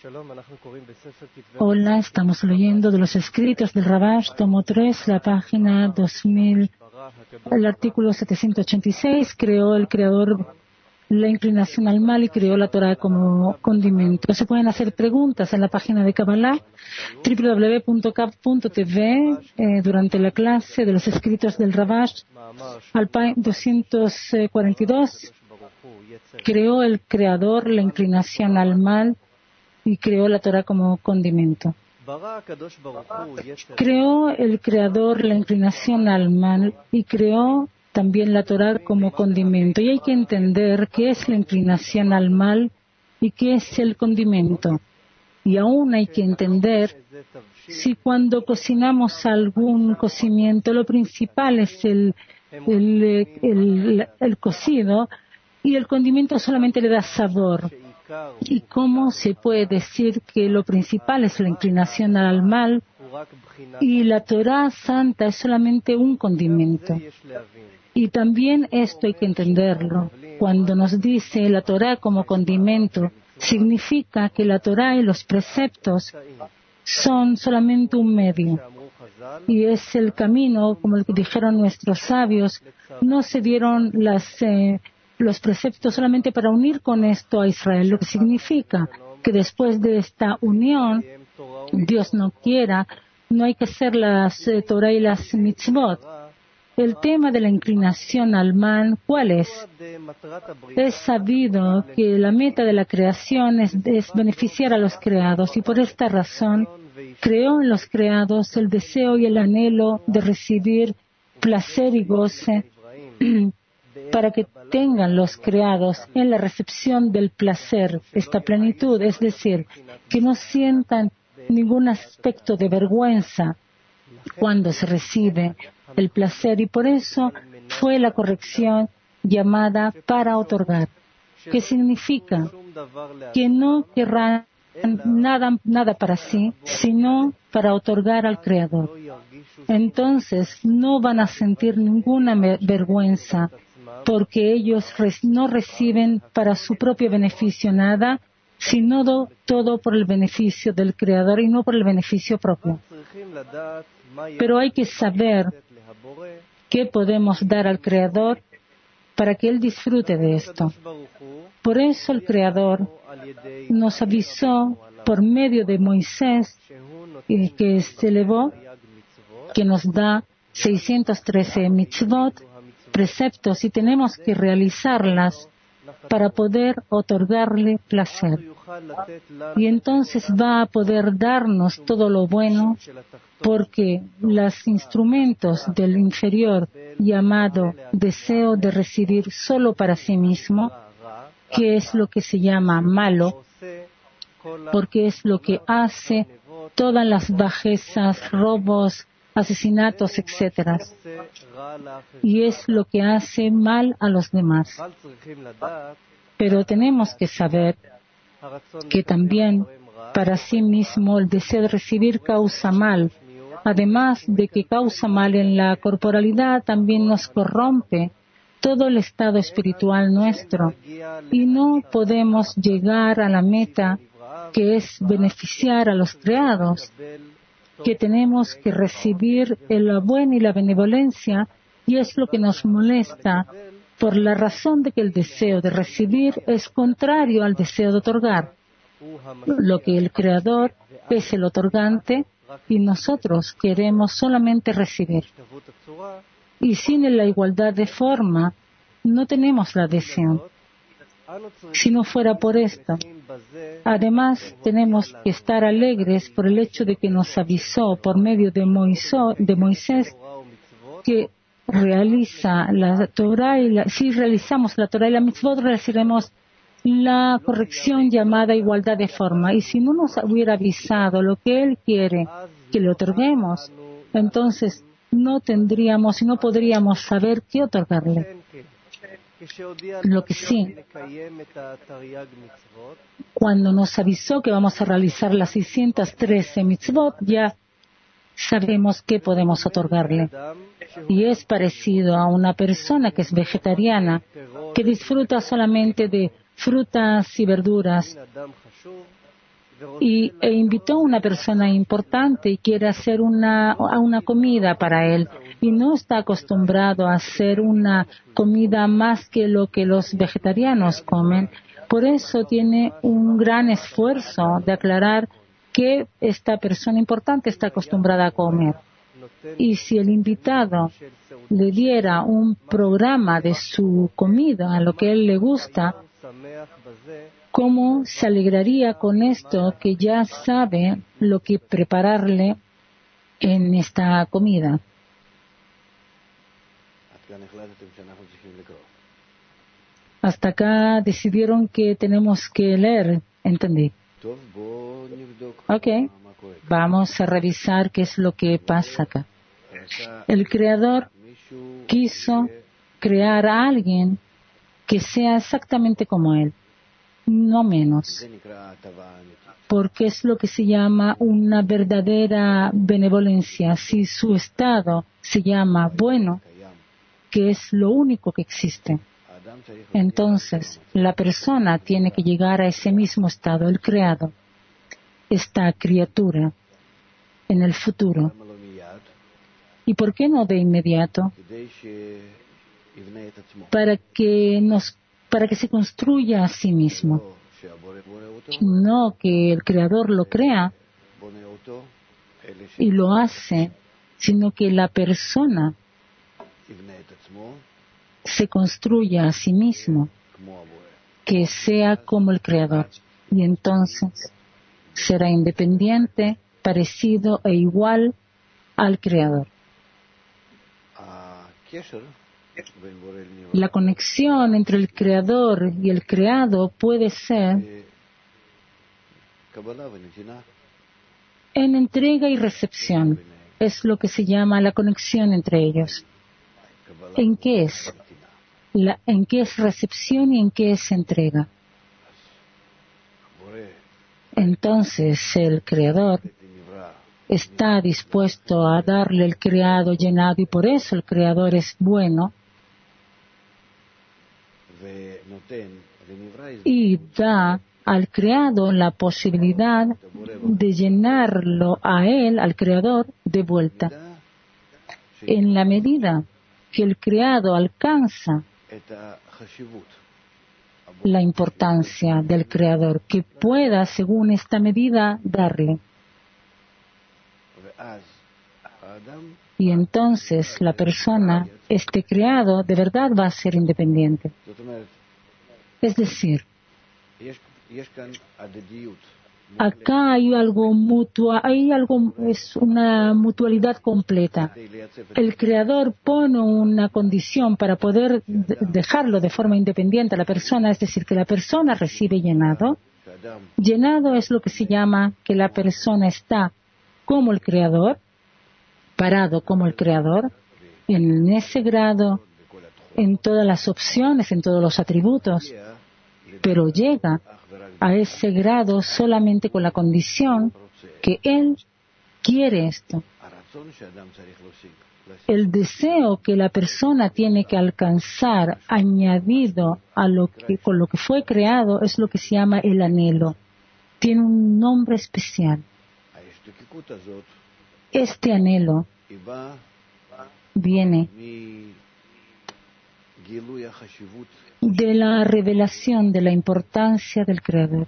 Hola, estamos leyendo de los escritos del Ravash, tomo 3, la página 2000, el artículo 786. Creó el Creador la inclinación al mal y creó la Torah como condimento. Se pueden hacer preguntas en la página de Kabbalah, www.kaf.tv, durante la clase de los escritos del Ravash, 242. Creó el Creador la inclinación al mal y creó la Torah como condimento. Creó el Creador la inclinación al mal y creó también la Torah como condimento. Y hay que entender qué es la inclinación al mal y qué es el condimento. Y aún hay que entender si cuando cocinamos algún cocimiento, lo principal es el cocido y el condimento solamente le da sabor. ¿Y cómo se puede decir que lo principal es la inclinación al mal y la Torah santa es solamente un condimento? Y también esto hay que entenderlo. Cuando nos dice la Torah como condimento, significa que la Torah y los preceptos son solamente un medio. Y es el camino, como lo que dijeron nuestros sabios, no se dieron los preceptos solamente para unir con esto a Israel, lo que significa que después de esta unión, Dios no quiera, no hay que hacer las Torah y las mitzvot. El tema de la inclinación al mal, ¿cuál es? Es sabido que la meta de la creación es beneficiar a los creados y por esta razón creó en los creados el deseo y el anhelo de recibir placer y goce para que tengan los creados en la recepción del placer, esta plenitud, es decir, que no sientan ningún aspecto de vergüenza cuando se recibe el placer, y por eso fue la corrección llamada para otorgar, que significa que no querrán nada para sí, sino para otorgar al Creador. Entonces no van a sentir ninguna vergüenza, porque ellos no reciben para su propio beneficio nada, sino todo por el beneficio del Creador y no por el beneficio propio. Pero hay que saber qué podemos dar al Creador para que Él disfrute de esto. Por eso el Creador nos avisó por medio de Moisés, que se elevó, que nos da 613 mitzvot, preceptos, y tenemos que realizarlas para poder otorgarle placer. Y entonces va a poder darnos todo lo bueno, porque los instrumentos del inferior llamado deseo de recibir solo para sí mismo, que es lo que se llama malo, porque es lo que hace todas las bajezas, robos, asesinatos, etc. Y es lo que hace mal a los demás. Pero tenemos que saber que también para sí mismo el deseo de recibir causa mal. Además de que causa mal en la corporalidad, también nos corrompe todo el estado espiritual nuestro. Y no podemos llegar a la meta, que es beneficiar a los creados, que tenemos que recibir el buen y la benevolencia, y es lo que nos molesta, por la razón de que el deseo de recibir es contrario al deseo de otorgar. Lo que el Creador es el otorgante y nosotros queremos solamente recibir. Y sin la igualdad de forma, no tenemos la adhesión. Si no fuera por esto, además tenemos que estar alegres por el hecho de que nos avisó por medio de Moisés que realiza la Torah si realizamos la Torah y la mitzvot, recibiremos la corrección llamada igualdad de forma. Y si no nos hubiera avisado lo que Él quiere que le otorguemos, entonces no tendríamos y no podríamos saber qué otorgarle. Lo que sí, cuando nos avisó que vamos a realizar las 613 mitzvot, ya sabemos qué podemos otorgarle. Y es parecido a una persona que es vegetariana, que disfruta solamente de frutas y verduras. e invitó a una persona importante y quiere hacer una comida para él y no está acostumbrado a hacer una comida más que lo que los vegetarianos comen. Por eso tiene un gran esfuerzo de aclarar que esta persona importante está acostumbrada a comer. Y si el invitado le diera un programa de su comida, a lo que a él le gusta, ¿cómo se alegraría con esto que ya sabe lo que prepararle en esta comida? Hasta acá decidieron que tenemos que leer, entendí. Ok, vamos a revisar qué es lo que pasa acá. El Creador quiso crear a alguien que sea exactamente como Él, no menos, porque es lo que se llama una verdadera benevolencia. Si su estado se llama bueno, que es lo único que existe, entonces la persona tiene que llegar a ese mismo estado, el creado, esta criatura, en el futuro. ¿Y por qué no de inmediato? Para que se construya a sí mismo. No que el Creador lo crea y lo hace, sino que la persona se construya a sí mismo, que sea como el Creador. Y entonces será independiente, parecido e igual al Creador. La conexión entre el Creador y el creado puede ser en entrega y recepción. Es lo que se llama la conexión entre ellos. ¿En qué es? ¿En qué es recepción y en qué es entrega? Entonces el Creador está dispuesto a darle el creado llenado y por eso el Creador es bueno y da al creado la posibilidad de llenarlo a él, al Creador, de vuelta. En la medida que el creado alcanza la importancia del Creador, que pueda, según esta medida, darle. Y entonces la persona, este creado, de verdad va a ser independiente. Es decir, acá hay algo mutuo, es una mutualidad completa. El Creador pone una condición para poder dejarlo de forma independiente a la persona, es decir, que la persona recibe llenado. Llenado es lo que se llama que la persona está como el Creador, parado como el Creador, en ese grado, en todas las opciones, en todos los atributos, pero llega a ese grado solamente con la condición que Él quiere esto. El deseo que la persona tiene que alcanzar añadido a con lo que fue creado es lo que se llama el anhelo. Tiene un nombre especial. Este anhelo viene de la revelación de la importancia del Creador.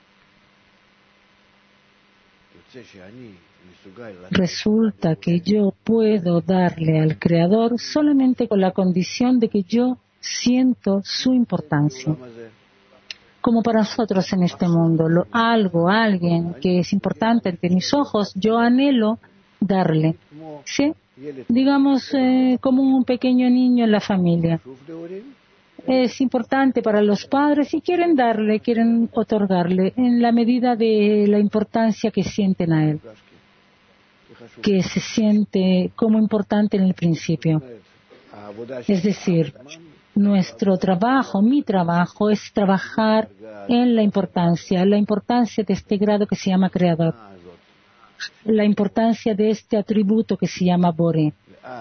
Resulta que yo puedo darle al Creador solamente con la condición de que yo siento su importancia. Como para nosotros en este mundo, alguien que es importante ante mis ojos, yo anhelo darle. ¿Sí? Digamos, como un pequeño niño en la familia. Es importante para los padres y quieren otorgarle en la medida de la importancia que sienten a él, que se siente como importante en el principio. Es decir, nuestro trabajo, mi trabajo, es trabajar en la importancia de este grado que se llama Creador, la importancia de este atributo que se llama Boré.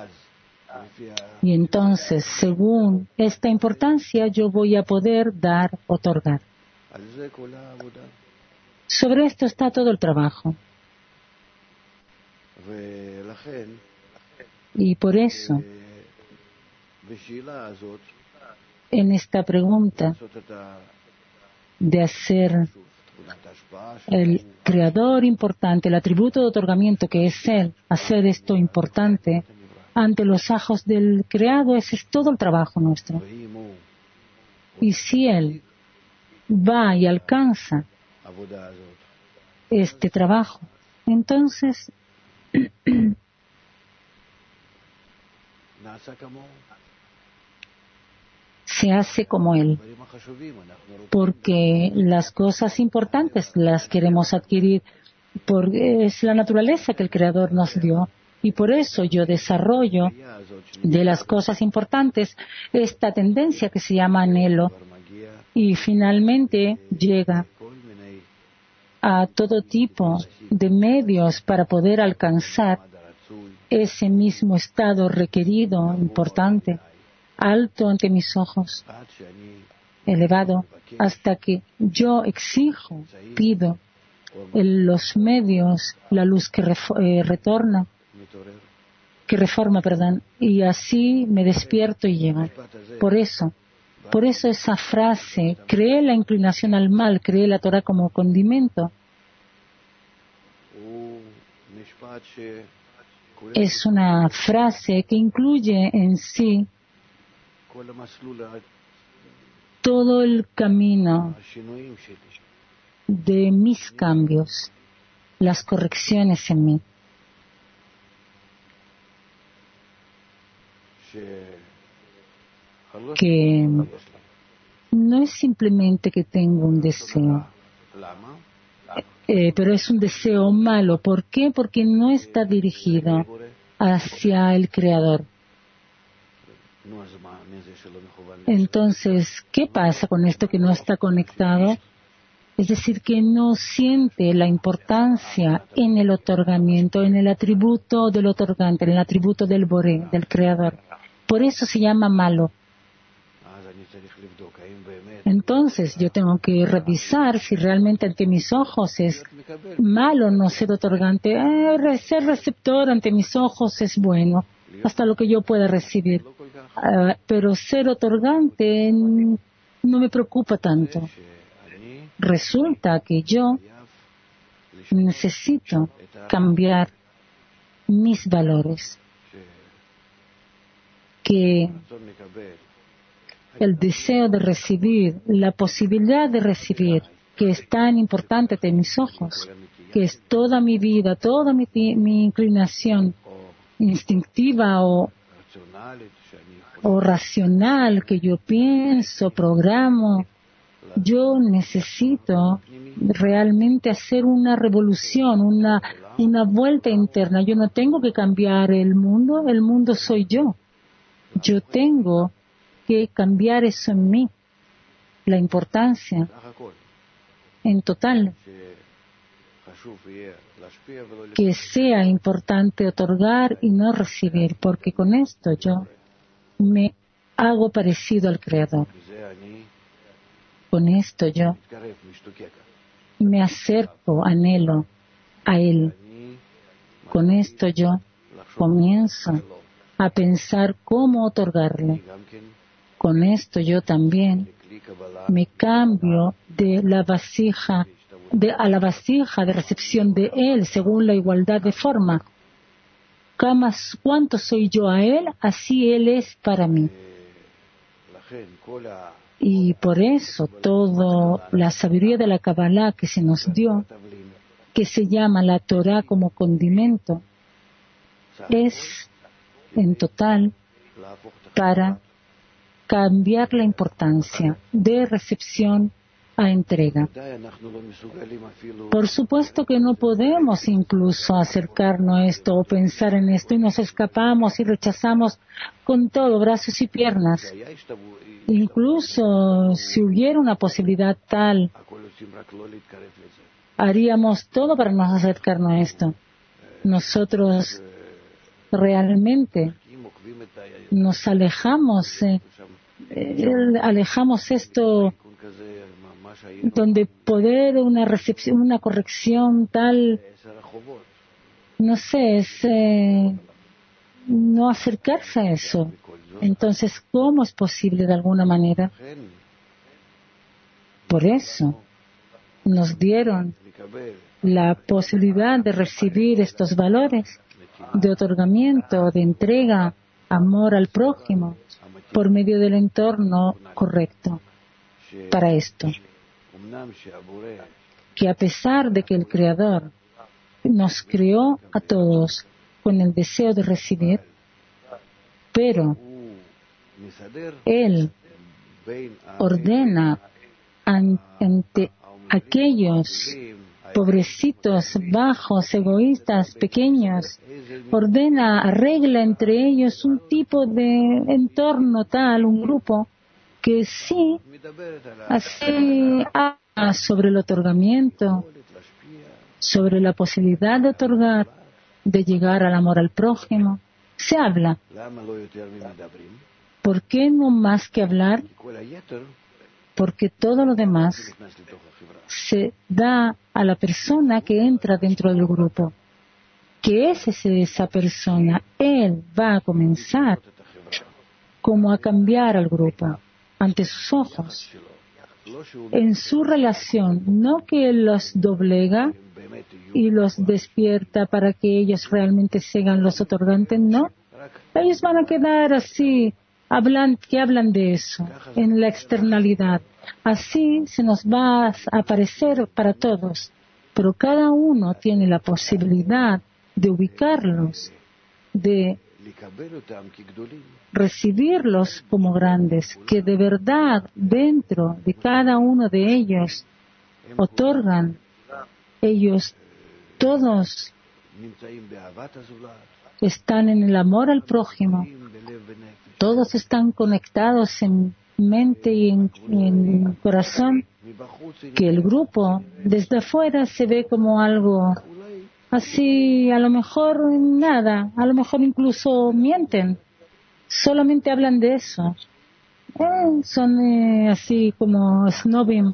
Y entonces, según esta importancia, yo voy a poder otorgar. Sobre esto está todo el trabajo. Y por eso, en esta pregunta de hacer el creador importante, el atributo de otorgamiento que es Él, hacer esto importante ante los ojos del creado, ese es todo el trabajo nuestro. Y si Él va y alcanza este trabajo, entonces se hace como Él, porque las cosas importantes las queremos adquirir, porque es la naturaleza que el Creador nos dio, y por eso yo desarrollo de las cosas importantes esta tendencia que se llama anhelo, y finalmente llega a todo tipo de medios para poder alcanzar ese mismo estado requerido, importante, alto ante mis ojos, elevado, hasta que yo exijo, pido los medios, la luz que reforma, y así me despierto y llego. Por eso esa frase, creé la inclinación al mal, creé la Torah como condimento, es una frase que incluye en sí todo el camino de mis cambios, las correcciones en mí. Que no es simplemente que tengo un deseo, pero es un deseo malo. ¿Por qué? Porque no está dirigido hacia el Creador. Entonces, ¿qué pasa con esto que no está conectado? Es decir, que no siente la importancia en el otorgamiento, en el atributo del otorgante, en el atributo del Boré, del Creador. Por eso se llama malo. Entonces yo tengo que revisar si realmente ante mis ojos es malo no ser otorgante. Ser receptor ante mis ojos es bueno, hasta lo que yo pueda recibir. Pero ser otorgante no me preocupa tanto. Resulta que yo necesito cambiar mis valores, que el deseo de recibir, la posibilidad de recibir, que es tan importante ante mis ojos, que es toda mi vida, toda mi inclinación instintiva o racional, que yo pienso, programo, yo necesito realmente hacer una revolución, una vuelta interna. Yo no tengo que cambiar el mundo soy yo. Yo tengo que cambiar eso en mí, la importancia en total, que sea importante otorgar y no recibir, porque con esto yo me hago parecido al Creador. Con esto yo me acerco, anhelo a Él. Con esto yo comienzo a pensar cómo otorgarle. Con esto yo también me cambio de la vasija a la vasija de recepción de Él según la igualdad de forma. Cuánto soy yo a Él, así Él es para mí. Y por eso toda la sabiduría de la Kabbalah que se nos dio, que se llama la Torah como condimento, es en total para cambiar la importancia de recepción a entrega. Por supuesto que no podemos incluso acercarnos a esto o pensar en esto y nos escapamos y rechazamos con todo, brazos y piernas. Incluso si hubiera una posibilidad tal, haríamos todo para no acercarnos a esto. Nosotros realmente nos alejamos esto donde poder una recepción, una corrección tal, no sé, es no acercarse a eso. Entonces, ¿cómo es posible de alguna manera? Por eso nos dieron la posibilidad de recibir estos valores de otorgamiento, de entrega, amor al prójimo, por medio del entorno correcto para esto. Que a pesar de que el Creador nos creó a todos con el deseo de recibir, pero Él ordena ante aquellos pobrecitos, bajos, egoístas, pequeños, arregla entre ellos un tipo de entorno tal, un grupo, que sí, así habla sobre el otorgamiento, sobre la posibilidad de otorgar, de llegar al amor al prójimo. Se habla. ¿Por qué no más que hablar? Porque todo lo demás se da a la persona que entra dentro del grupo. ¿Qué es esa persona? Él va a comenzar como a cambiar al grupo ante sus ojos. En su relación, no que él los doblega y los despierta para que ellos realmente sean los otorgantes, no. Ellos van a quedar así, que hablan de eso, en la externalidad. Así se nos va a aparecer para todos, pero cada uno tiene la posibilidad de ubicarlos, de recibirlos como grandes, que de verdad dentro de cada uno de ellos otorgan. Ellos todos están en el amor al prójimo, todos están conectados en mente y en corazón, que el grupo desde afuera se ve como algo así, a lo mejor nada, a lo mejor incluso mienten, solamente hablan de eso, son así como snobim,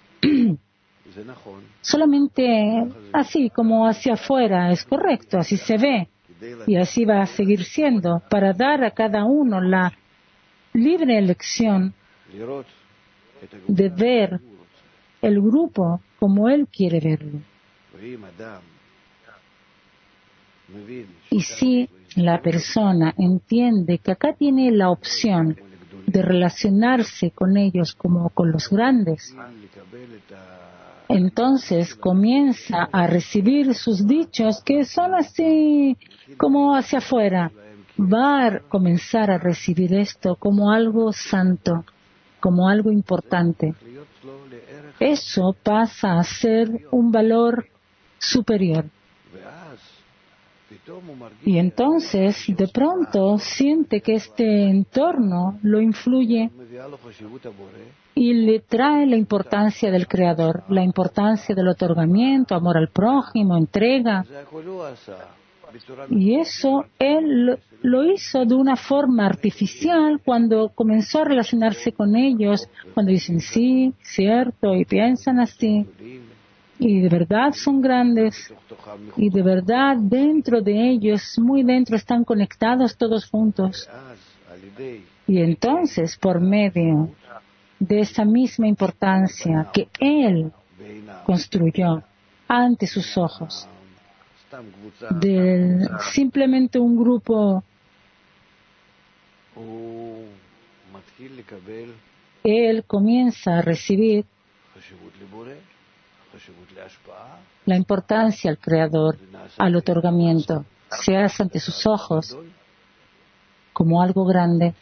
solamente así como hacia afuera, es correcto, así se ve y así va a seguir siendo, para dar a cada uno la libre elección de ver el grupo como él quiere verlo. Y si la persona entiende que acá tiene la opción de relacionarse con ellos como con los grandes, entonces comienza a recibir sus dichos que son así como hacia afuera. Va a comenzar a recibir esto como algo santo, como algo importante. Eso pasa a ser un valor superior. Y entonces, de pronto, siente que este entorno lo influye y le trae la importancia del Creador, la importancia del otorgamiento, amor al prójimo, entrega. Y eso él lo hizo de una forma artificial cuando comenzó a relacionarse con ellos, cuando dicen sí, cierto, y piensan así. Y de verdad son grandes, y de verdad dentro de ellos, muy dentro, están conectados todos juntos. Y entonces, por medio de esa misma importancia que Él construyó ante sus ojos, de simplemente un grupo, Él comienza a recibir la importancia al Creador, al otorgamiento, se hace ante sus ojos como algo grande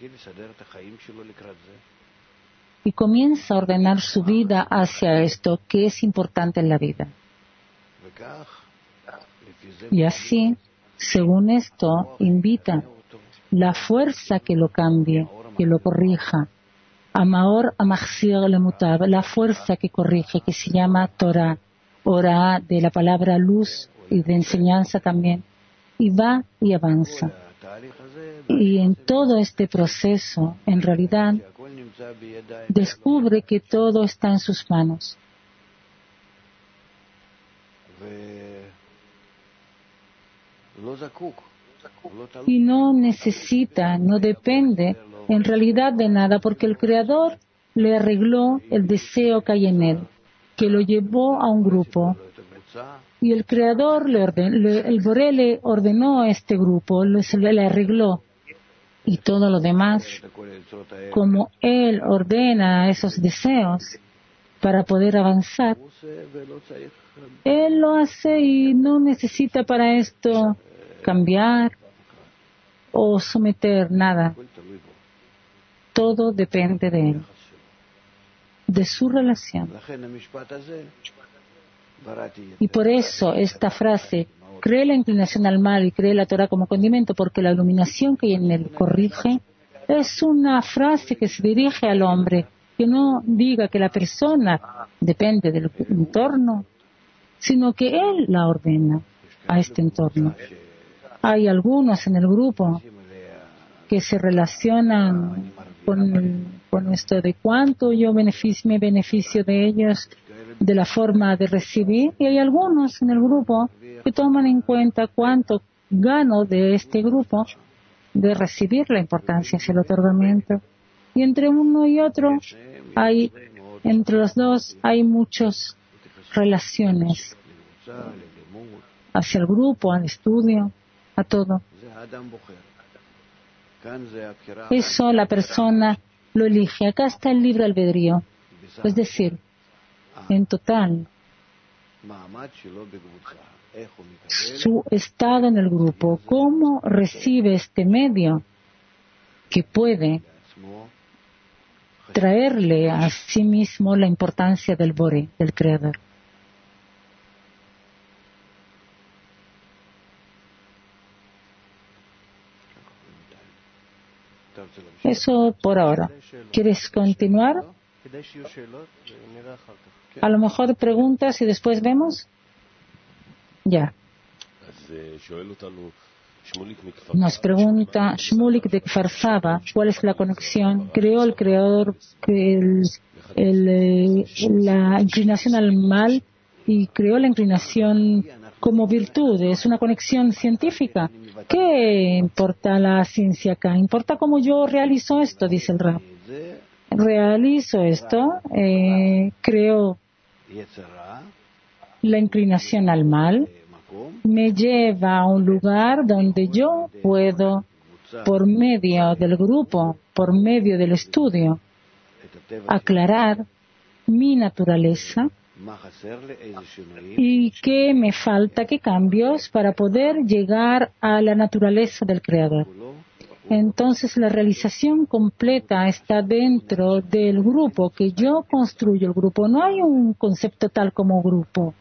y comienza a ordenar su vida hacia esto que es importante en la vida. Y así, según esto, invita la fuerza que lo cambie, que lo corrija. Amaor Amachzir Lemutab, la fuerza que corrige, que se llama Torah, Ora de la palabra luz y de enseñanza también, y va y avanza. Y en todo este proceso, en realidad, descubre que todo está en sus manos. Y no necesita, no depende en realidad de nada, porque el Creador le arregló el deseo que hay en él, que lo llevó a un grupo. Y el Creador, el Boré le ordenó a este grupo, le arregló. Y todo lo demás, como Él ordena esos deseos para poder avanzar, Él lo hace y no necesita para esto cambiar o someter nada. Todo depende de Él, de su relación. Y por eso esta frase, cree la inclinación al mal y cree la Torah como condimento, porque la iluminación que en él corrige, es una frase que se dirige al hombre, que no diga que la persona depende del entorno, sino que él la ordena a este entorno. Hay algunos en el grupo que se relacionan con esto de cuánto yo me beneficio de ellos, de la forma de recibir, y hay algunos en el grupo que toman en cuenta cuánto gano de este grupo, de recibir la importancia hacia el otorgamiento. Y entre uno y otro, entre los dos hay muchas relaciones hacia el grupo, al estudio, a todo. Eso la persona lo elige. Acá está el libre albedrío. Es decir, en total, su estado en el grupo, cómo recibe este medio que puede traerle a sí mismo la importancia del Boré, del Creador. Eso por ahora. ¿Quieres continuar? A lo mejor preguntas y después vemos. Ya. Nos pregunta Shmulik de Kfar Saba, ¿cuál es la conexión? ¿Creó el Creador la inclinación al mal y creó la inclinación como virtud? ¿Es una conexión científica? ¿Qué importa la ciencia acá? ¿Importa cómo yo realizo esto? Dice el Rab. Realizo esto, creo la inclinación al mal, me lleva a un lugar donde yo puedo, por medio del grupo, por medio del estudio, aclarar mi naturaleza y qué me falta, qué cambios para poder llegar a la naturaleza del Creador. Entonces la realización completa está dentro del grupo, que yo construyo el grupo. No hay un concepto tal como grupo.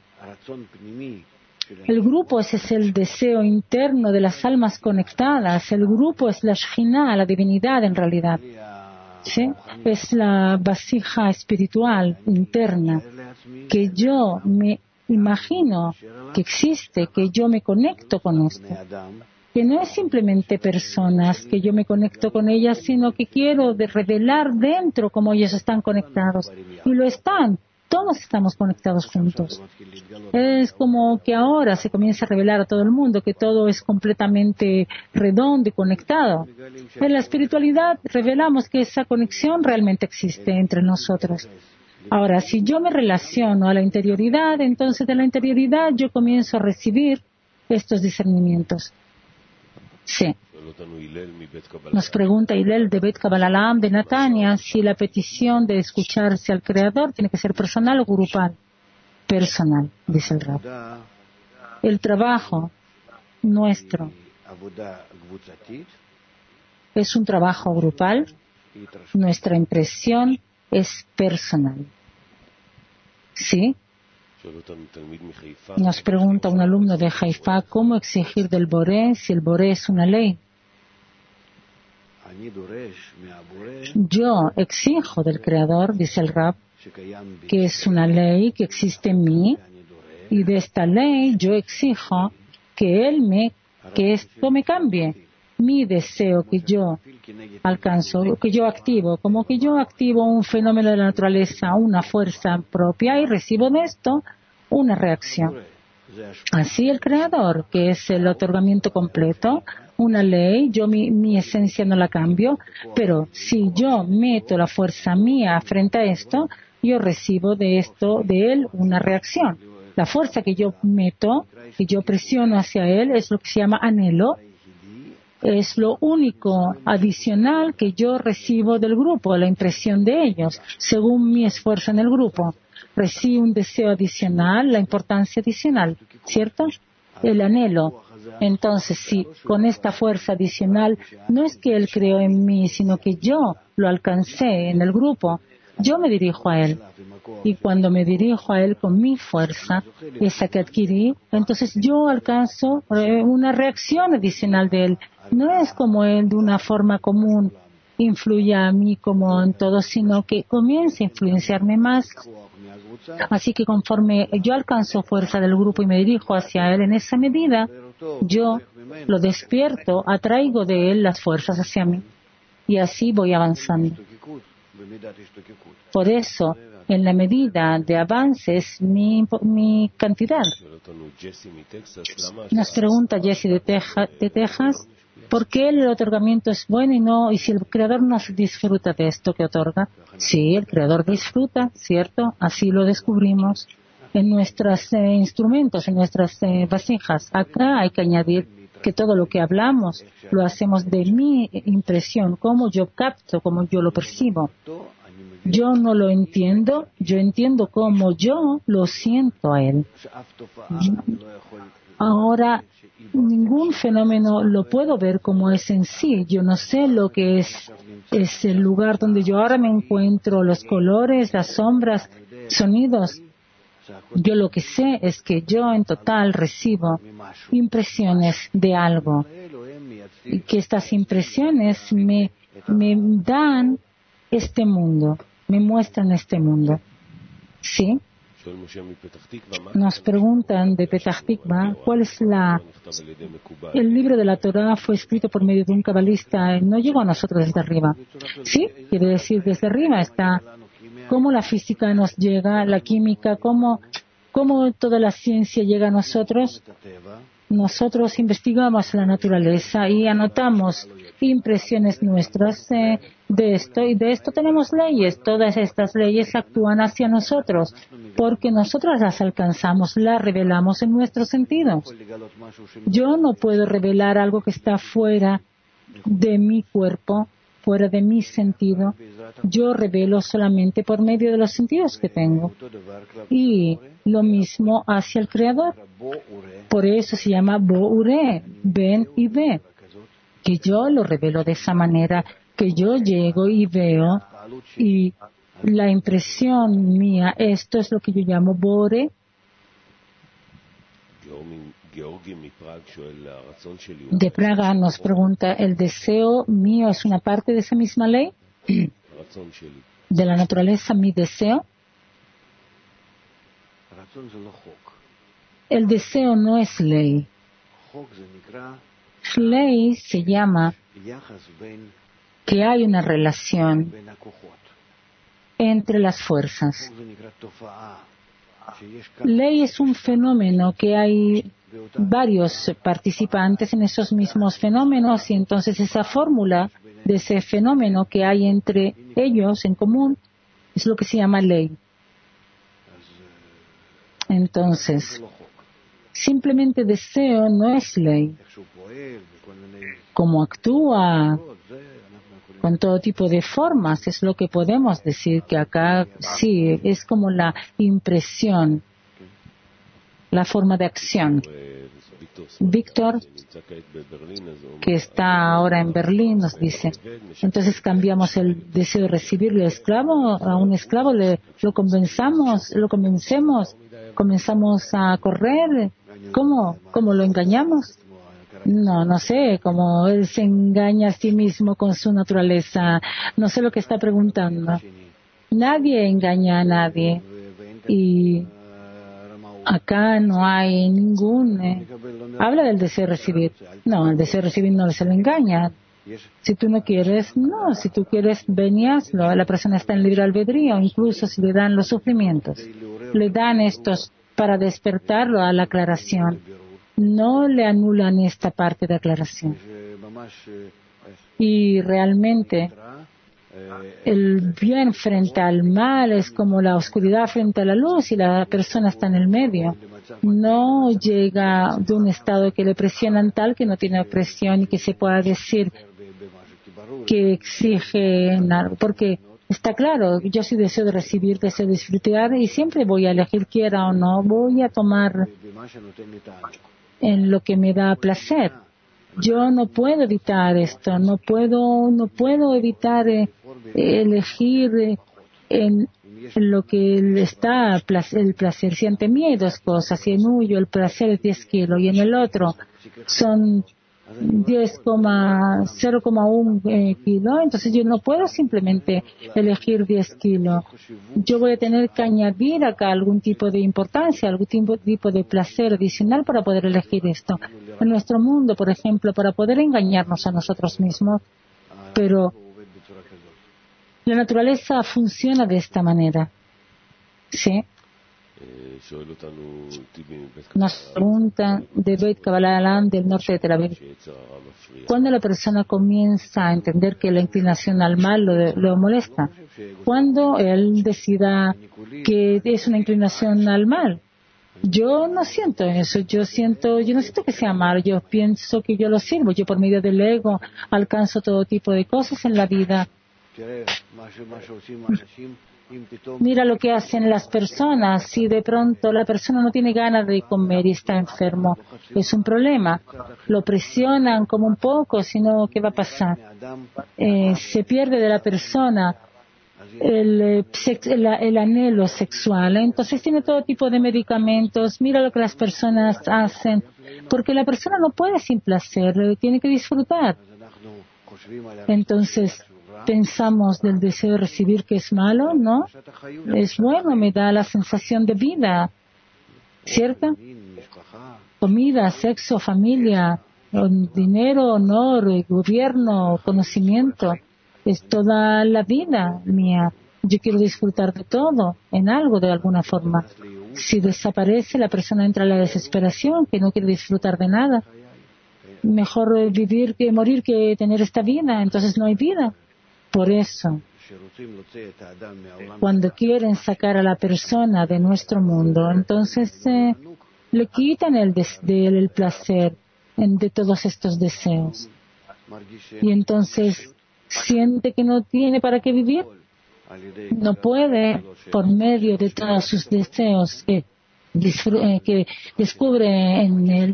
El grupo ese es el deseo interno de las almas conectadas. El grupo es la Shejina, la divinidad en realidad. ¿Sí? Es la vasija espiritual interna que yo me imagino que existe, que yo me conecto con esto. Que no es simplemente personas que yo me conecto con ellas, sino que quiero revelar dentro cómo ellos están conectados. Y lo están. Todos estamos conectados juntos. Es como que ahora se comienza a revelar a todo el mundo que todo es completamente redondo y conectado. En la espiritualidad revelamos que esa conexión realmente existe entre nosotros. Ahora, si yo me relaciono a la interioridad, entonces de la interioridad yo comienzo a recibir estos discernimientos. Sí. Nos pregunta Hillel de Bet Kabbalah de Natania si la petición de escucharse al Creador tiene que ser personal o grupal. Personal, dice el Rab. El trabajo nuestro es un trabajo grupal. Nuestra impresión es personal. ¿Sí? Nos pregunta un alumno de Haifa cómo exigir del Boré si el Boré es una ley. Yo exijo del Creador, dice el Rab, que es una ley que existe en mí, y de esta ley yo exijo que esto me cambie. mi deseo que yo alcanzo, que yo activo, como que yo activo un fenómeno de la naturaleza, una fuerza propia y recibo de esto una reacción. Así el Creador, que es el otorgamiento completo, una ley, yo mi esencia no la cambio, pero si yo meto la fuerza mía frente a esto, yo recibo de esto, de él, una reacción. La fuerza que yo meto, que yo presiono hacia él, es lo que se llama anhelo, es lo único adicional que yo recibo del grupo, la impresión de ellos, según mi esfuerzo en el grupo. Recibo un deseo adicional, la importancia adicional, ¿cierto? El anhelo. Entonces, si con esta fuerza adicional, no es que él creó en mí, sino que yo lo alcancé en el grupo, yo me dirijo a él. Y cuando me dirijo a él con mi fuerza, esa que adquirí, entonces yo alcanzo una reacción adicional de él. No es como él de una forma común influye a mí como en todo, sino que comienza a influenciarme más. Así que conforme yo alcanzo fuerza del grupo y me dirijo hacia él, en esa medida yo lo despierto, atraigo de él las fuerzas hacia mí. Y así voy avanzando. Por eso, en la medida de avances, mi cantidad. Nos pregunta Jesse de Texas, ¿por qué el otorgamiento es bueno y si el Creador no disfruta de esto que otorga? Sí, el Creador disfruta, ¿cierto? Así lo descubrimos en nuestros instrumentos, en nuestras vasijas. Acá hay que añadir que todo lo que hablamos lo hacemos de mi impresión, cómo yo capto, cómo yo lo percibo. Yo no lo entiendo, yo entiendo cómo yo lo siento a él. Ahora, ningún fenómeno lo puedo ver como es en sí. Yo no sé lo que es el lugar donde yo ahora me encuentro, los colores, las sombras, sonidos. Yo lo que sé es que yo en total recibo impresiones de algo. Y que estas impresiones me dan este mundo, me muestran este mundo. ¿Sí? Nos preguntan de Petah Tikva, ¿cuál es el libro de la Torah fue escrito por medio de un cabalista, no llegó a nosotros desde arriba. Sí, quiere decir desde arriba está cómo la física nos llega, la química, cómo toda la ciencia llega a nosotros. Nosotros investigamos la naturaleza y anotamos impresiones nuestras de esto, y de esto tenemos leyes. Todas estas leyes actúan hacia nosotros porque nosotros las alcanzamos, las revelamos en nuestros sentidos. Yo no puedo revelar algo que está fuera de mi cuerpo, fuera de mi sentido. Yo revelo solamente por medio de los sentidos que tengo. Y lo mismo hacia el Creador. Por eso se llama Bo-Ure, ven y ve. Que yo lo revelo de esa manera, que yo llego y veo, y la impresión mía, esto es lo que yo llamo Bo-Ure. De Praga nos pregunta, ¿el deseo mío es una parte de esa misma ley? ¿De la naturaleza mi deseo? El deseo no es ley. Ley se llama que hay una relación entre las fuerzas. Ley es un fenómeno que hay varios participantes en esos mismos fenómenos y entonces esa fórmula de ese fenómeno que hay entre ellos en común es lo que se llama ley. Entonces, simplemente deseo no es ley. Como actúa con todo tipo de formas, es lo que podemos decir que acá sí, es como la impresión, la forma de acción. Víctor, que está ahora en Berlín, nos dice, entonces cambiamos el deseo de recibir el esclavo, a un esclavo lo convencemos, comenzamos a correr, ¿cómo lo engañamos? No sé, como él se engaña a sí mismo con su naturaleza. No sé lo que está preguntando. Nadie engaña a nadie. Y Acá no hay ningún... habla del deseo de recibir. No, el deseo de recibir no se le engaña. Si tú no quieres, no. Si tú quieres, ven y hazlo. La persona está en libre albedrío, incluso si le dan los sufrimientos. Le dan estos para despertarlo a la aclaración. No le anulan esta parte de aclaración. Y realmente el bien frente al mal es como la oscuridad frente a la luz y la persona está en el medio. No llega de un estado que le presionan tal que no tiene presión y que se pueda decir que exige algo. Porque está claro, yo sí deseo de recibir, deseo de disfrutar y siempre voy a elegir, quiera o no, voy a tomar en lo que me da placer. Yo no puedo evitar esto, no puedo evitar elegir en lo que está el placer. Si ante mí hay dos cosas, si en uno el placer es 10 kilos y en el otro son 0,1 kilo, entonces yo no puedo simplemente elegir 10 kilos. Yo voy a tener que añadir acá algún tipo de importancia, algún tipo de placer adicional para poder elegir esto. En nuestro mundo, por ejemplo, para poder engañarnos a nosotros mismos, pero la naturaleza funciona de esta manera. ¿Sí? Nos pregunta de Beit Kabbalah Alam del norte de Tel Aviv. ¿Cuándo la persona comienza a entender que la inclinación al mal lo molesta? ¿Cuándo él decida que es una inclinación al mal? Yo no siento eso. Yo no siento que sea malo. Yo pienso que yo lo sirvo. Yo por medio del ego alcanzo todo tipo de cosas en la vida. Mira lo que hacen las personas. Si de pronto la persona no tiene ganas de comer y está enfermo, es un problema. Lo presionan como un poco, sino ¿qué va a pasar? Se pierde de la persona el anhelo sexual. Entonces tiene todo tipo de medicamentos. Mira lo que las personas hacen. Porque la persona no puede sin placer, tiene que disfrutar. Entonces, pensamos del deseo de recibir que es malo, ¿no? Es bueno, me da la sensación de vida, ¿cierto? Comida, sexo, familia, dinero, honor, gobierno, conocimiento. Es toda la vida mía. Yo quiero disfrutar de todo, en algo, de alguna forma. Si desaparece, la persona entra a la desesperación, que no quiere disfrutar de nada. Mejor vivir que morir que tener esta vida, entonces no hay vida. Por eso, cuando quieren sacar a la persona de nuestro mundo, entonces le quitan el placer de todos estos deseos. Y entonces siente que no tiene para qué vivir. No puede, por medio de todos sus deseos que descubre en él.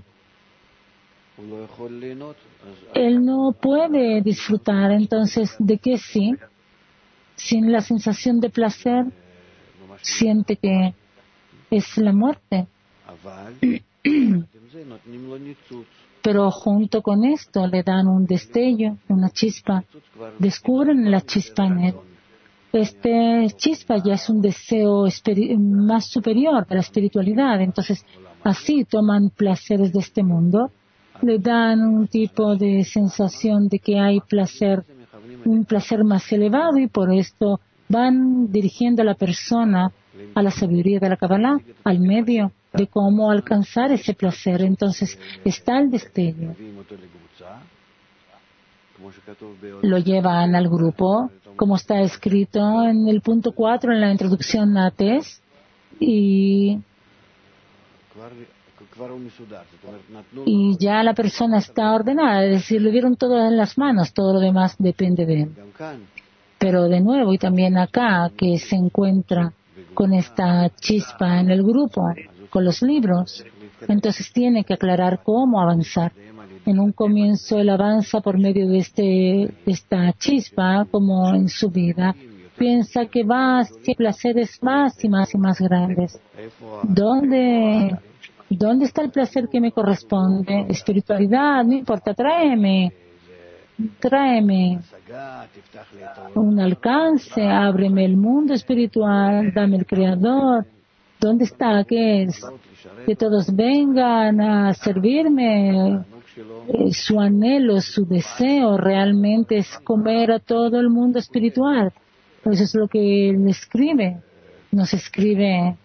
Él no puede disfrutar, entonces, ¿de qué sí? Sin la sensación de placer, siente que es la muerte. Pero junto con esto le dan un destello, una chispa. Descubren la chispa en él. Este chispa ya es un deseo más superior de la espiritualidad. Entonces, así toman placeres de este mundo. Le dan un tipo de sensación de que hay placer, un placer más elevado, y por esto van dirigiendo a la persona a la sabiduría de la Kabbalah, al medio de cómo alcanzar ese placer. Entonces está el destello. Lo llevan al grupo, como está escrito en el punto 4 en la introducción a TES, y ya la persona está ordenada, es decir, le dieron todo en las manos, todo lo demás depende de él. Pero de nuevo, y también acá, que se encuentra con esta chispa en el grupo, con los libros, entonces tiene que aclarar cómo avanzar. En un comienzo él avanza por medio de esta chispa, como en su vida. Piensa que va hacia placeres más y más y más grandes. ¿Dónde está el placer que me corresponde? Espiritualidad, no importa, tráeme un alcance, ábreme el mundo espiritual, dame el Creador, ¿Dónde está? ¿Qué es? Que todos vengan a servirme. Su anhelo, su deseo realmente es comer a todo el mundo espiritual. Pues eso es lo que él escribe. Nos escribe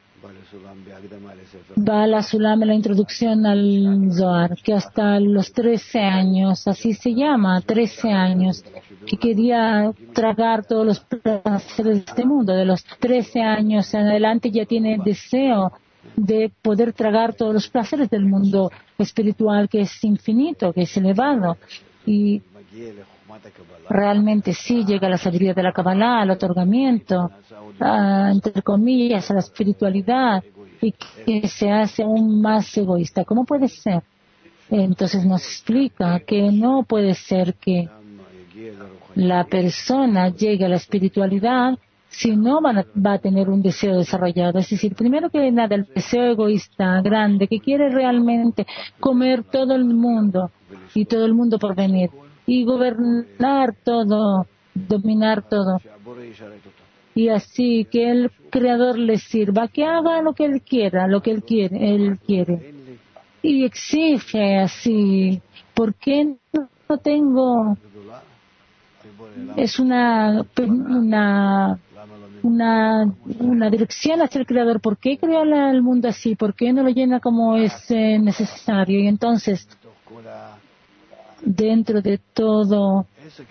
Bala Sulam en la introducción al Zohar, que hasta los 13 años, así se llama, 13 años, que quería tragar todos los placeres de este mundo. De los 13 años en adelante ya tiene deseo de poder tragar todos los placeres del mundo espiritual, que es infinito, que es elevado. Y realmente sí llega a la sabiduría de la Kabbalah, al otorgamiento, entre comillas, a la espiritualidad, y que se hace aún más egoísta. ¿Cómo puede ser? Entonces nos explica que no puede ser que la persona llegue a la espiritualidad si no va a tener un deseo desarrollado. Es decir, primero que nada, el deseo egoísta grande, que quiere realmente comer todo el mundo y todo el mundo por venir, y gobernar todo, dominar todo. Y así que el Creador le sirva, que haga lo que él quiera, lo que él quiere. Y exige así, ¿por qué no tengo? Es una dirección hacia el Creador. ¿Por qué creó el mundo así? ¿Por qué no lo llena como es necesario? Y entonces, dentro de todo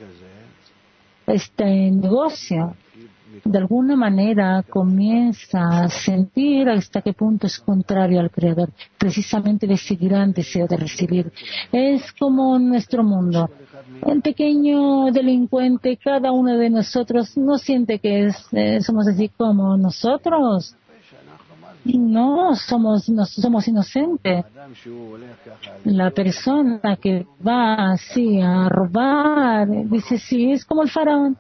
este negocio, de alguna manera comienza a sentir hasta qué punto es contrario al Creador, precisamente de ese gran deseo de recibir. Es como nuestro mundo. Un pequeño delincuente, cada uno de nosotros no siente que somos así como nosotros. No somos inocentes. La persona que va así a robar, dice sí, es como el faraón.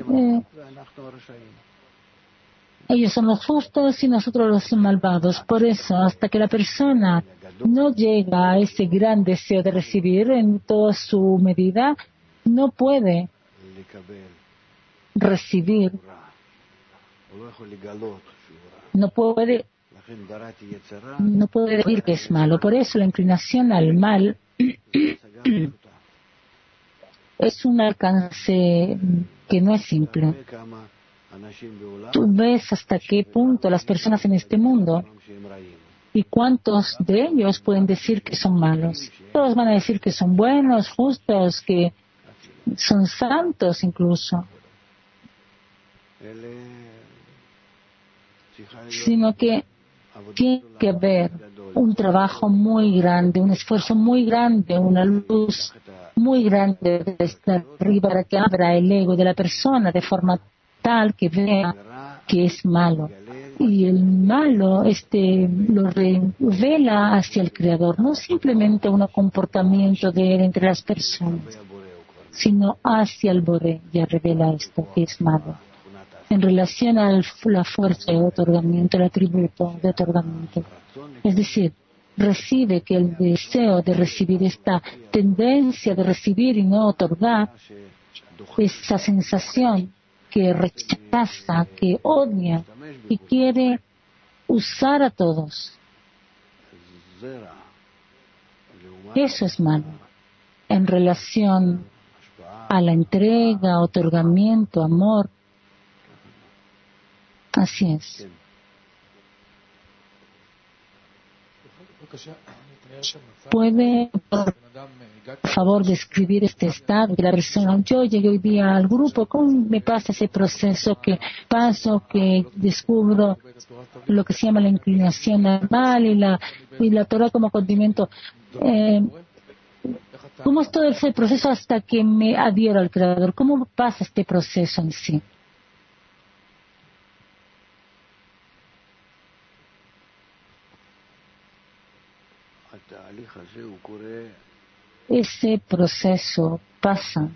Ellos son los justos y nosotros los malvados. Por eso, hasta que la persona no llega a ese gran deseo de recibir en toda su medida, no puede recibir, no puede decir que es malo. Por eso la inclinación al mal es un alcance que no es simple. Tú ves hasta qué punto las personas en este mundo y cuántos de ellos pueden decir que son malos. Todos van a decir que son buenos, justos, que son santos incluso. Sino que tiene que haber un trabajo muy grande, un esfuerzo muy grande, una luz muy grande desde arriba para que abra el ego de la persona de forma tal que vea que es malo. Y el malo lo revela hacia el Creador, no simplemente un comportamiento de él entre las personas, sino hacia el Boré, ya revela esto que es malo. En relación a la fuerza de otorgamiento, el atributo de otorgamiento. Es decir, recibe que el deseo de recibir, esta tendencia de recibir y no otorgar, esa sensación que rechaza, que odia y quiere usar a todos. Eso es malo. En relación a la entrega, otorgamiento, amor, así es. ¿Puede, por favor, describir este estado de la persona? Yo llegué hoy día al grupo, ¿cómo me pasa ese proceso que paso, que descubro lo que se llama la inclinación normal y la Torah como condimento? ¿Cómo es todo ese proceso hasta que me adhiero al Creador? ¿Cómo pasa este proceso en sí? Ese proceso pasa,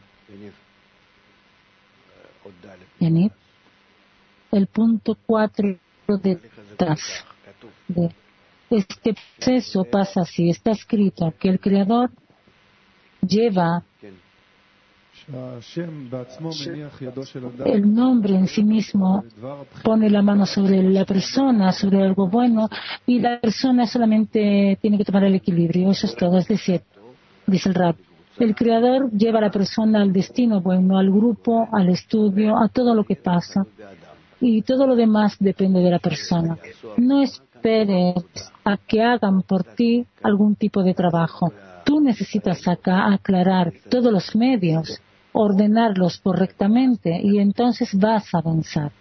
Yanib, el punto 4 detrás de este proceso pasa así, está escrito que el Creador lleva El nombre en sí mismo pone la mano sobre la persona, sobre algo bueno, y la persona solamente tiene que tomar el equilibrio. Eso es todo. Es decir, dice el Rab, el Creador lleva a la persona al destino bueno, al grupo, al estudio, a todo lo que pasa. Y todo lo demás depende de la persona. No esperes a que hagan por ti algún tipo de trabajo. Tú necesitas acá aclarar todos los medios, ordenarlos correctamente y entonces vas a avanzar.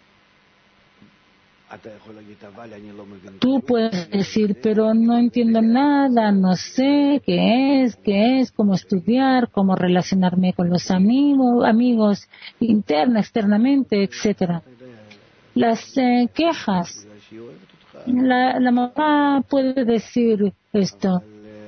Tú puedes decir, pero no entiendo nada, no sé qué es, cómo estudiar, cómo relacionarme con los amigos interna, externamente, etcétera. Las quejas, la mamá puede decir esto,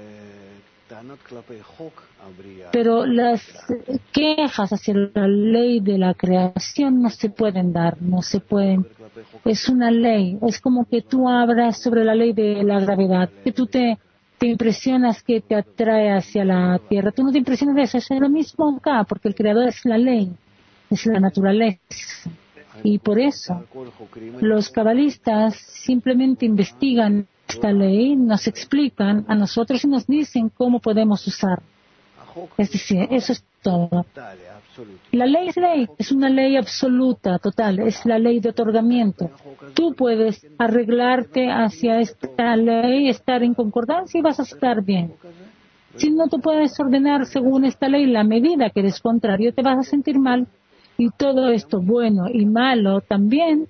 pero las quejas hacia la ley de la creación no se pueden dar, no se pueden. Es una ley, es como que tú hablas sobre la ley de la gravedad, que tú te impresionas que te atrae hacia la tierra. Tú no te impresionas de eso, es lo mismo acá, porque el creador es la ley, es la naturaleza. Y por eso los cabalistas simplemente investigan esta ley, nos explican a nosotros y nos dicen cómo podemos usar. Es decir, eso es todo. La ley es una ley absoluta, total, es la ley de otorgamiento. Tú puedes arreglarte hacia esta ley, estar en concordancia y vas a estar bien. Si no te puedes ordenar según esta ley, la medida que eres contrario, te vas a sentir mal. Y todo esto, bueno y malo, también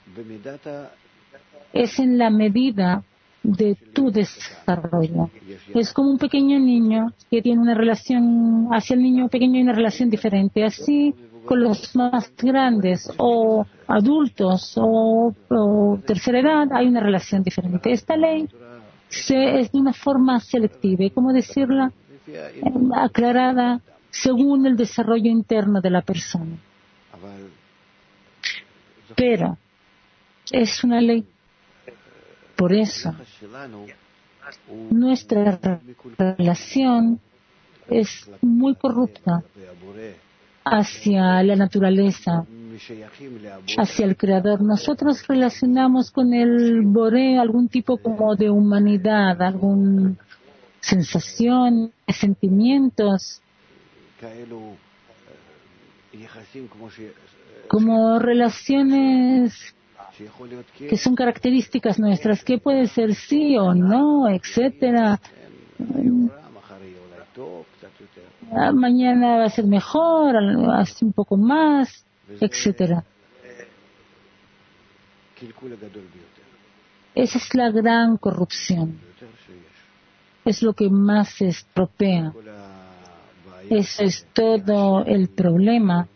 es en la medida de tu desarrollo. Es como un pequeño niño que tiene una relación, hacia el niño pequeño hay una relación diferente. Así con los más grandes o adultos o tercera edad hay una relación diferente. Esta ley es de una forma selectiva, ¿cómo decirla? Aclarada según el desarrollo interno de la persona. Pero es una ley. Por eso, nuestra relación es muy corrupta hacia la naturaleza, hacia el Creador. Nosotros relacionamos con el Boré algún tipo como de humanidad, alguna sensación, sentimientos, como relaciones que son características nuestras, que puede ser sí o no, etcétera. Mañana va a ser mejor, así un poco más, etcétera. Esa es la gran corrupción. Es lo que más se estropea. Eso es todo el problema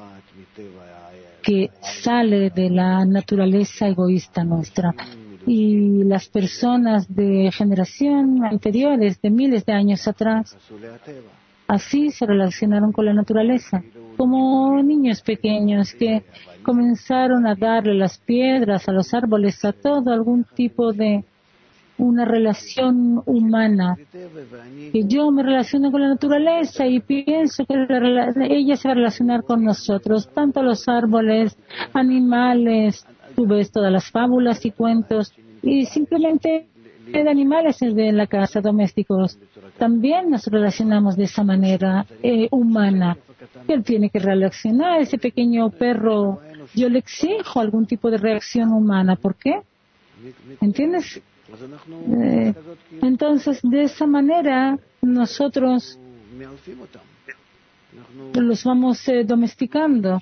que sale de la naturaleza egoísta nuestra. Y las personas de generación anteriores, de miles de años atrás, así se relacionaron con la naturaleza, como niños pequeños que comenzaron a darle las piedras a los árboles, a todo algún tipo de una relación humana. Que yo me relaciono con la naturaleza y pienso que ella se va a relacionar con nosotros, tanto los árboles, animales, tú ves todas las fábulas y cuentos, y simplemente de animales en la casa, domésticos. También nos relacionamos de esa manera humana. Él tiene que reaccionar, ese pequeño perro, yo le exijo algún tipo de reacción humana. ¿Por qué? ¿Entiendes? Entonces, de esa manera, nosotros los vamos domesticando.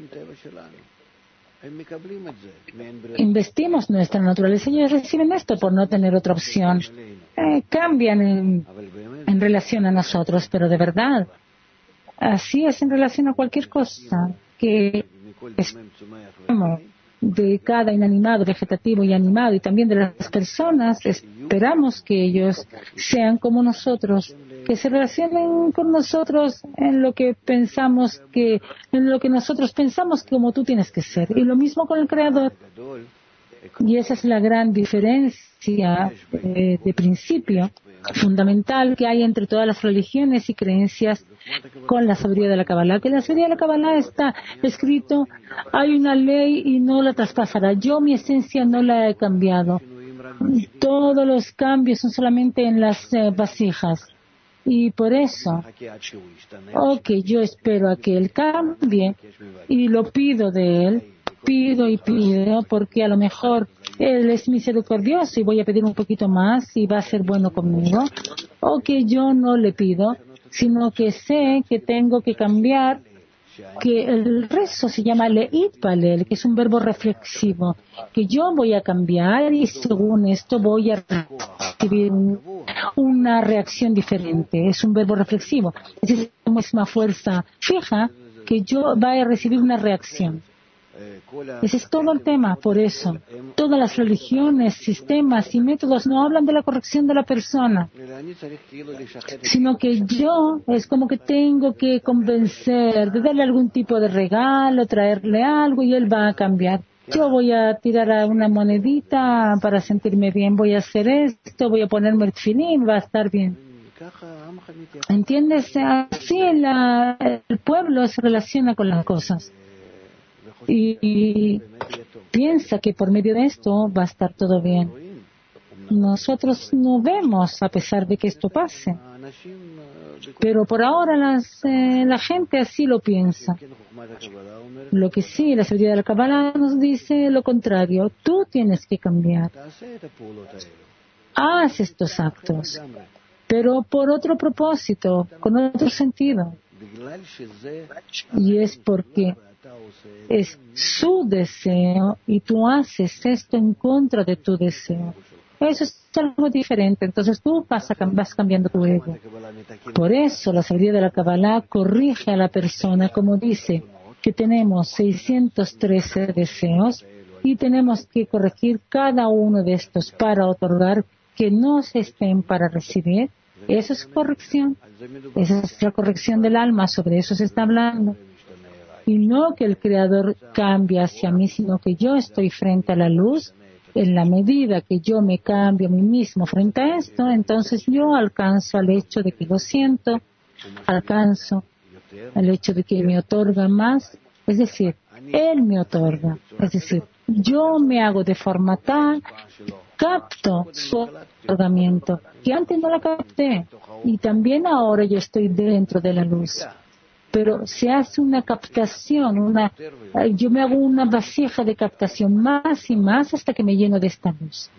Investimos nuestra naturaleza y ellos reciben esto por no tener otra opción. Cambian en relación a nosotros, pero de verdad, así es en relación a cualquier cosa que esperamos de cada inanimado, vegetativo y animado, y también de las personas. Esperamos que ellos sean como nosotros, que se relacionen con nosotros en lo que pensamos en lo que nosotros pensamos como tú tienes que ser. Y lo mismo con el Creador. Y esa es la gran diferencia de principio fundamental que hay entre todas las religiones y creencias con la sabiduría de la Kabbalah. Que la sabiduría de la Kabbalah está escrito, hay una ley y no la traspasará. Yo mi esencia no la he cambiado. Todos los cambios son solamente en las vasijas. Y por eso, yo espero a que Él cambie y lo pido de Él, pido y pido, porque a lo mejor Él es misericordioso y voy a pedir un poquito más y va a ser bueno conmigo, o que yo no le pido, sino que sé que tengo que cambiar, que el rezo se llama leitpalel, que es un verbo reflexivo, que yo voy a cambiar y según esto voy a recibir una reacción diferente. Es un verbo reflexivo. Es una misma fuerza fija que yo voy a recibir una reacción. Ese es todo el tema. Por eso, todas las religiones, sistemas y métodos no hablan de la corrección de la persona, sino que yo es como que tengo que convencer, de darle algún tipo de regalo, traerle algo y él va a cambiar. Yo voy a tirar una monedita para sentirme bien, voy a hacer esto, voy a ponerme el tefilín, va a estar bien. ¿Entiendes? Así el pueblo se relaciona con las cosas. Y piensa que por medio de esto va a estar todo bien. Nosotros no vemos a pesar de que esto pase. Pero por ahora la gente así lo piensa. Lo que sí, la sabiduría de la Kabbalah nos dice lo contrario. Tú tienes que cambiar. Haz estos actos, pero por otro propósito, con otro sentido. Y es porque es su deseo y tú haces esto en contra de tu deseo. Eso es algo diferente. Entonces tú vas cambiando tu ego. Por eso la sabiduría de la Kabbalah corrige a la persona, como dice que tenemos 613 deseos y tenemos que corregir cada uno de estos para otorgar, que no se estén para recibir. Eso es corrección. Esa es la corrección del alma. Sobre eso se está hablando. Y no que el Creador cambie hacia mí, sino que yo estoy frente a la luz. En la medida que yo me cambio a mí mismo frente a esto, entonces yo alcanzo al hecho de que lo siento, alcanzo al hecho de que me otorga más, es decir, Él me otorga, es decir, yo me hago de forma tal, capto su otorgamiento, que antes no la capté, y también ahora yo estoy dentro de la luz. Pero se hace una captación, yo me hago una vasija de captación más y más hasta que me lleno de esta luz.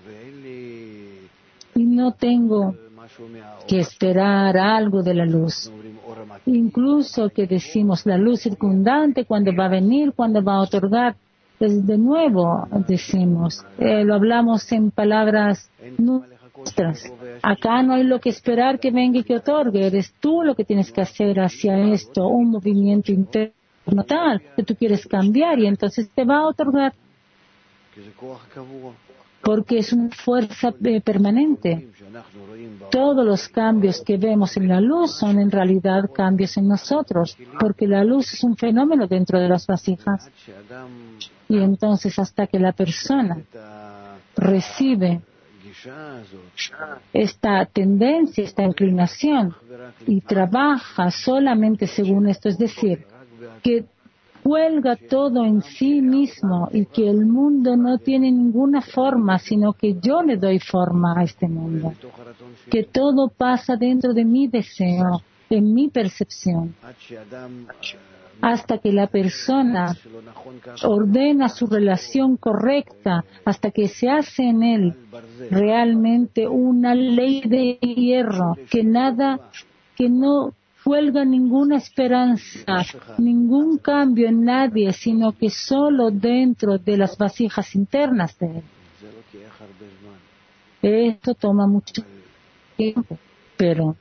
Y no tengo que esperar algo de la luz. Incluso que decimos la luz circundante, cuando va a venir, cuando va a otorgar. Pues de nuevo decimos, lo hablamos en palabras nuestras. Acá no hay lo que esperar que venga y que otorgue. Eres tú lo que tienes que hacer hacia esto, un movimiento interno tal que tú quieres cambiar y entonces te va a otorgar. Porque es una fuerza permanente. Todos los cambios que vemos en la luz son en realidad cambios en nosotros, porque la luz es un fenómeno dentro de las vasijas. Y entonces hasta que la persona recibe esta tendencia, esta inclinación y trabaja solamente según esto, es decir, que cuelga todo en sí mismo y que el mundo no tiene ninguna forma, sino que yo le doy forma a este mundo, que todo pasa dentro de mi deseo, en mi percepción, hasta que la persona ordena su relación correcta, hasta que se hace en él realmente una ley de hierro, que no cuelga ninguna esperanza, ningún cambio en nadie, sino que solo dentro de las vasijas internas de él. Esto toma mucho tiempo, pero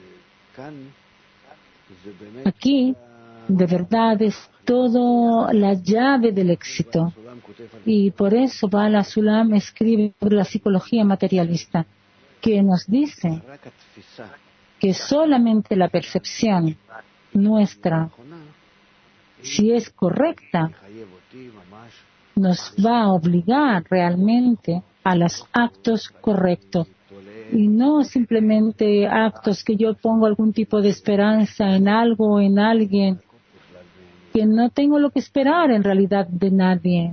aquí de verdad es todo la llave del éxito. Y por eso Bala Sulam escribe sobre la psicología materialista, que nos dice que solamente la percepción nuestra, si es correcta, nos va a obligar realmente a los actos correctos. y no simplemente actos que yo pongo algún tipo de esperanza en algo o en alguien, que no tengo lo que esperar en realidad de nadie.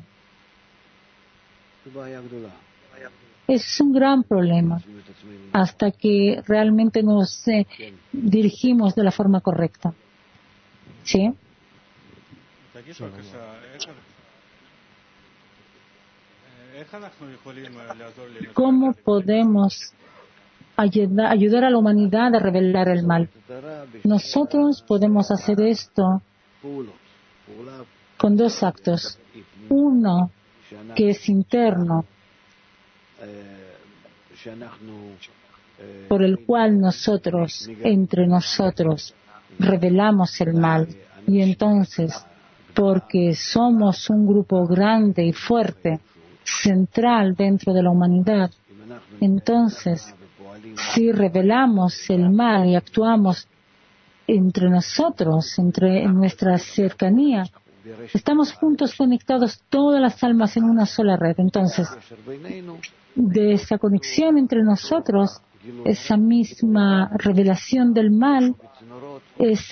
Es un gran problema hasta que realmente nos dirigimos de la forma correcta. ¿Sí? ¿Cómo podemos ayudar a la humanidad a revelar el mal? Nosotros podemos hacer esto con dos actos. Uno, que es interno, por el cual nosotros, entre nosotros, revelamos el mal. Y entonces, porque somos un grupo grande y fuerte, central dentro de la humanidad, entonces, si revelamos el mal y actuamos entre nosotros, en nuestra cercanía, estamos juntos conectados todas las almas en una sola red. Entonces, de esa conexión entre nosotros, esa misma revelación del mal es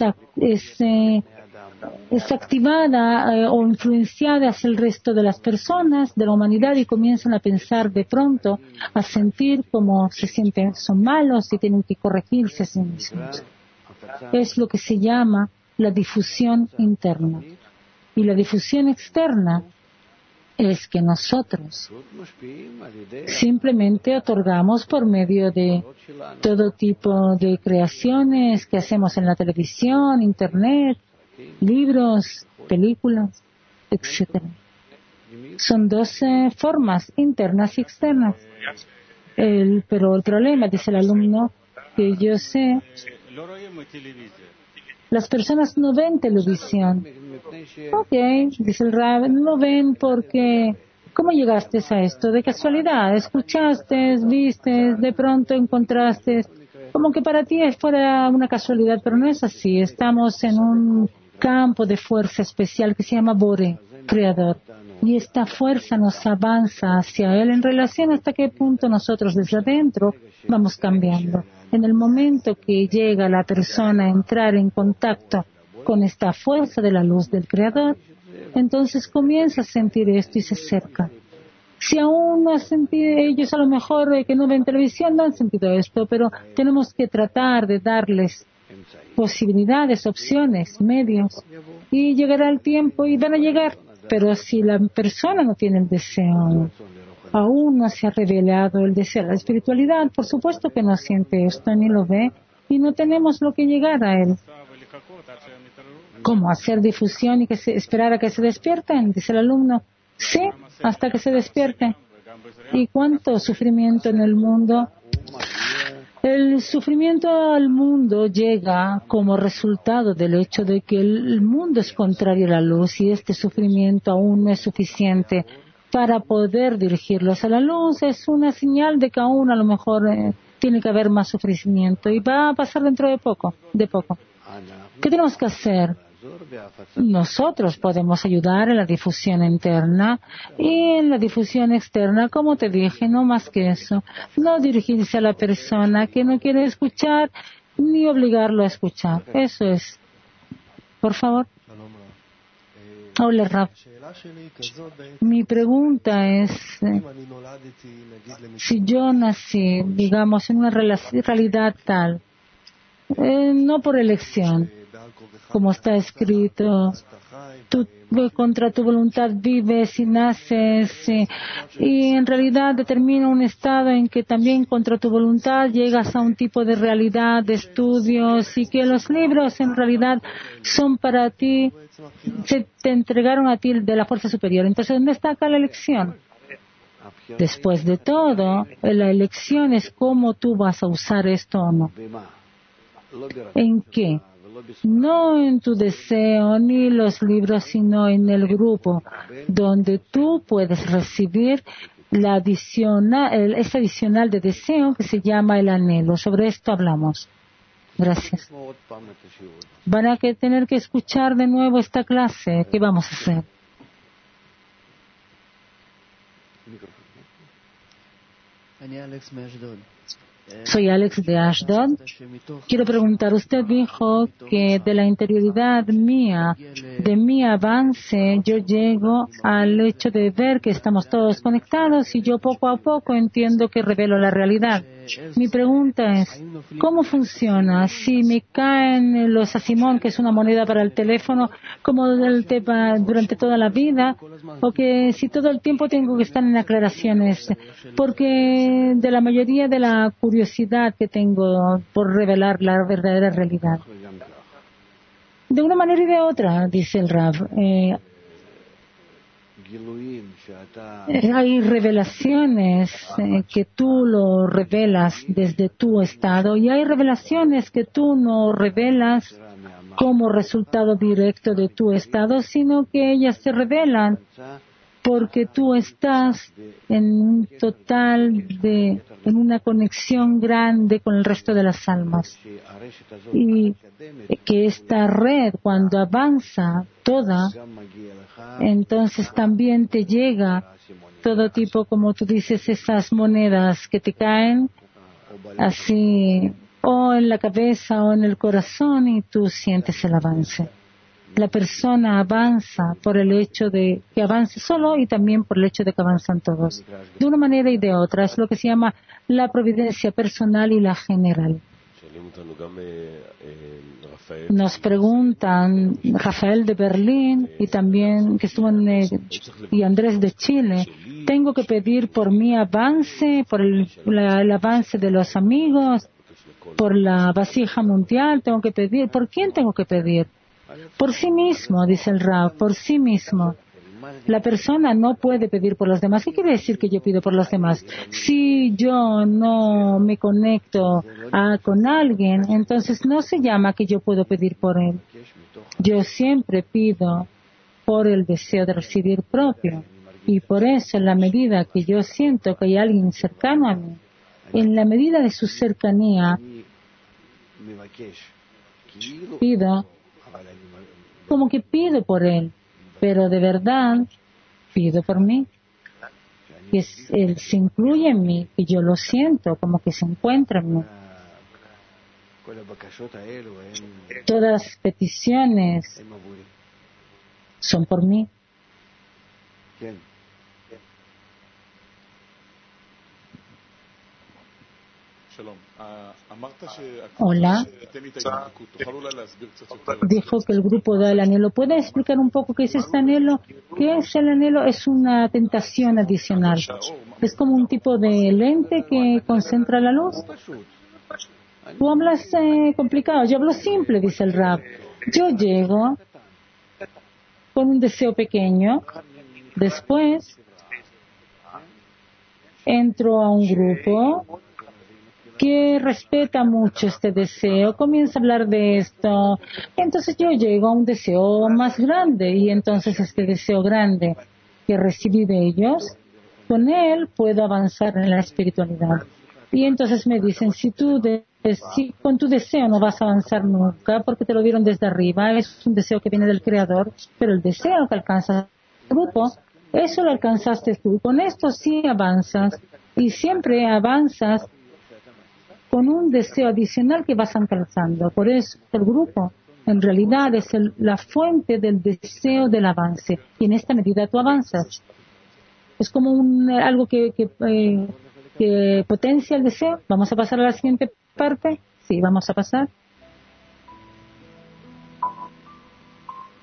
activada o influenciada hacia el resto de las personas, de la humanidad, y comienzan a pensar de pronto, a sentir como se sienten, son malos y tienen que corregirse a sí mismos. Es lo que se llama la difusión interna. Y la difusión externa es que nosotros simplemente otorgamos por medio de todo tipo de creaciones que hacemos en la televisión, internet, libros, películas, etcétera. Son 12 formas, internas y externas. Pero el problema, dice el alumno, que yo sé, las personas no ven televisión. Ok, dice el Rab, no ven porque... ¿Cómo llegaste a esto? De casualidad, escuchaste, viste, de pronto encontraste, como que para ti fuera una casualidad, pero no es así. Estamos en un campo de fuerza especial que se llama Bore, Creador. Y esta fuerza nos avanza hacia Él en relación hasta qué punto nosotros desde adentro vamos cambiando. En el momento que llega la persona a entrar en contacto con esta fuerza de la luz del Creador, entonces comienza a sentir esto y se acerca. Si aún no han sentido, ellos a lo mejor que no ven televisión no han sentido esto, pero tenemos que tratar de darles posibilidades, opciones, medios, y llegará el tiempo y van a llegar. Pero si la persona no tiene el deseo, aún no se ha revelado el deseo de la espiritualidad, por supuesto que no siente esto ni lo ve y no tenemos lo que llegar a él. ¿Cómo hacer difusión y esperar a que se despierten? Dice el alumno. Sí, hasta que se despierten. ¿Y cuánto sufrimiento en el mundo? El sufrimiento al mundo llega como resultado del hecho de que el mundo es contrario a la luz y este sufrimiento aún no es suficiente para poder dirigirlos a la luz. Es una señal de que aún a lo mejor tiene que haber más sufrimiento y va a pasar dentro de poco. ¿Qué tenemos que hacer? Nosotros podemos ayudar en la difusión interna y en la difusión externa, como te dije, no más que eso. No dirigirse a la persona que no quiere escuchar ni obligarlo a escuchar. Eso es. Por favor. Hola, Rab. Mi pregunta es, si yo nací, digamos, en una realidad tal, no por elección, como está escrito, tú contra tu voluntad vives y naces, y en realidad determina un estado en que también contra tu voluntad llegas a un tipo de realidad, de estudios, y que los libros en realidad son para ti, se te entregaron a ti de la fuerza superior. Entonces, ¿dónde está acá la elección? Después de todo, la elección es cómo tú vas a usar esto o no. ¿En qué? No en tu deseo ni los libros, sino en el grupo, donde tú puedes recibir esa adicional de deseo que se llama el anhelo. Sobre esto hablamos. Gracias. Van a tener que escuchar de nuevo esta clase. ¿Qué vamos a hacer? Soy Alex de Ashdod. Quiero preguntar, usted dijo que de la interioridad mía, de mi avance, yo llego al hecho de ver que estamos todos conectados y yo poco a poco entiendo que revelo la realidad. Mi pregunta es, ¿cómo funciona si me caen los asimón, que es una moneda para el teléfono, como del tema durante toda la vida, o que si todo el tiempo tengo que estar en aclaraciones? Porque de la mayoría de la curiosidad que tengo por revelar la verdadera realidad. De una manera y de otra, dice el Rav. Hay revelaciones que tú lo revelas desde tu estado y hay revelaciones que tú no revelas como resultado directo de tu estado, sino que ellas se revelan porque tú estás en un en una conexión grande con el resto de las almas. Y que esta red, cuando avanza toda, entonces también te llega todo tipo, como tú dices, esas monedas que te caen así, o en la cabeza o en el corazón, y tú sientes el avance. La persona avanza por el hecho de que avance solo y también por el hecho de que avanzan todos. De una manera y de otra. Es lo que se llama la providencia personal y la general. Nos preguntan Rafael de Berlín y también que estuvo y Andrés de Chile. ¿Tengo que pedir por mi avance, por el avance de los amigos, por la vasija mundial? ¿Tengo que pedir? ¿Por quién tengo que pedir? Por sí mismo, dice el Rav, por sí mismo. La persona no puede pedir por los demás. ¿Qué quiere decir que yo pido por los demás? Si yo no me conecto con alguien, entonces no se llama que yo puedo pedir por él. Yo siempre pido por el deseo de recibir propio. Y por eso, en la medida que yo siento que hay alguien cercano a mí, en la medida de su cercanía, pido como que pido por él, pero de verdad pido por mí, que él se incluye en mí, que yo lo siento, como que se encuentra en mí. Todas las peticiones son por mí. Hola. Dijo que el grupo da el anhelo. ¿Puede explicar un poco qué es este anhelo? ¿Qué es el anhelo? Es una tentación adicional. Es como un tipo de lente que concentra la luz. Tú hablas complicado. Yo hablo simple, dice el Rab. Yo llego con un deseo pequeño. Después entro a un grupo que respeta mucho este deseo, comienza a hablar de esto, entonces yo llego a un deseo más grande y entonces este deseo grande que recibí de ellos, con él puedo avanzar en la espiritualidad. Y entonces me dicen, si con tu deseo no vas a avanzar nunca porque te lo dieron desde arriba, es un deseo que viene del Creador, pero el deseo que alcanza el grupo, eso lo alcanzaste tú, con esto sí avanzas y siempre avanzas con un deseo adicional que vas alcanzando. Por eso el grupo en realidad es la fuente del deseo del avance y en esta medida tú avanzas. Es como algo que potencia el deseo. ¿Vamos a pasar a la siguiente parte? Sí, vamos a pasar.